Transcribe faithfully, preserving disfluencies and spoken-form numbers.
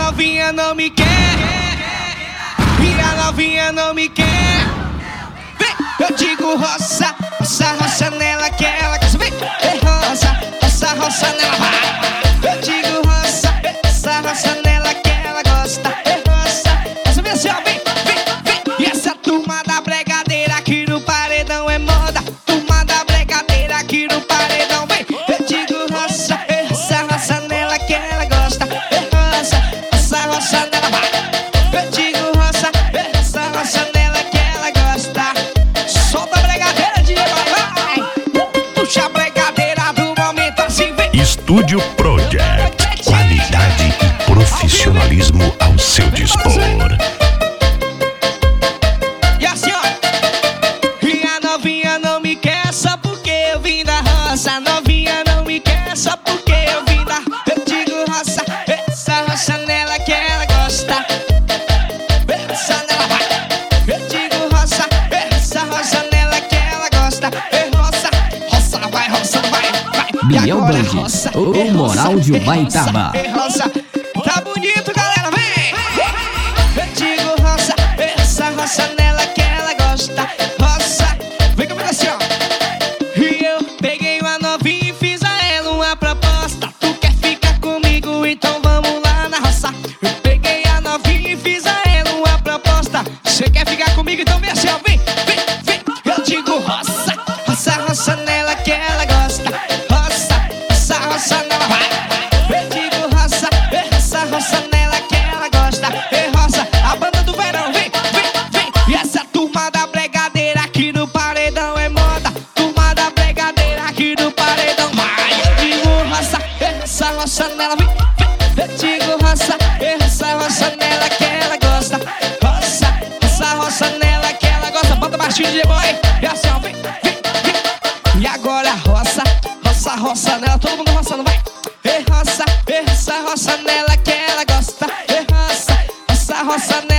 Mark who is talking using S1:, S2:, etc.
S1: novinha não me quer, e a novinha não me quer. Vem, eu digo roça, roça, roça nela que ela quer. Vem, vem, roça, roça, roça nela vai. Eu digo roça, roça, roça nela que ela gosta. Roça, roça, vem assim, ó, vem, vem, vem. E essa turma da bregadeira aqui no paredão é moda. Turma da bregadeira aqui no paredão, vem. Eu digo roça, roça, roça nela que ela gosta. Roça, roça, roça nela vai. Eu digo roça, roça, roça nela que ela gosta. Solta a bregadeira de vai, puxa a bregadeira do momento assim, vem.
S2: Estúdio Project, qualidade e profissionalismo ao seu dispor.
S1: E assim, ó. E a novinha não me quer só porque eu vim da roça. A novinha não me quer só porque eu vim da. Eu digo roça, essa roça nela que ela gosta. Essa nela vai. Eu digo roça, essa roça nela que ela gosta. E roça, roça vai, roça vai, vai.
S3: Biel Band, o moral de Ubaitaba.
S1: E roça, tá bonito, galera, vem. Eu digo roça, essa roça nela que ela gosta. Roça, vem comigo assim, ó. E eu peguei uma novinha e fiz a ela uma proposta. Tu quer ficar comigo, então vamos lá na roça. Eu peguei a novinha e fiz a ela uma proposta. Você quer ficar comigo, então vem assim, ó. Vem, vem, vem. Eu digo roça, roça, roça nela que ela gosta. Roça, roça, roça nela vai. Eu digo roça, roça, roça nela que ela gosta. E roça, a banda do verão, vem, vem, vem. E essa turma da bregadeira aqui no paredão é moda. Turma da bregadeira aqui no paredão vai. Eu digo roça, roça, roça nela, vem, vem. Eu digo roça, roça, roça nela que ela gosta. Roça, roça, roça nela que ela gosta. Bota baixinho de boy. E assim, ó, vem, vem, vem. E agora roça, roça, roça nela. Todo mundo roçando, vai. E roça, roça, roça nela que ela gosta. E roça, roça, roça nela.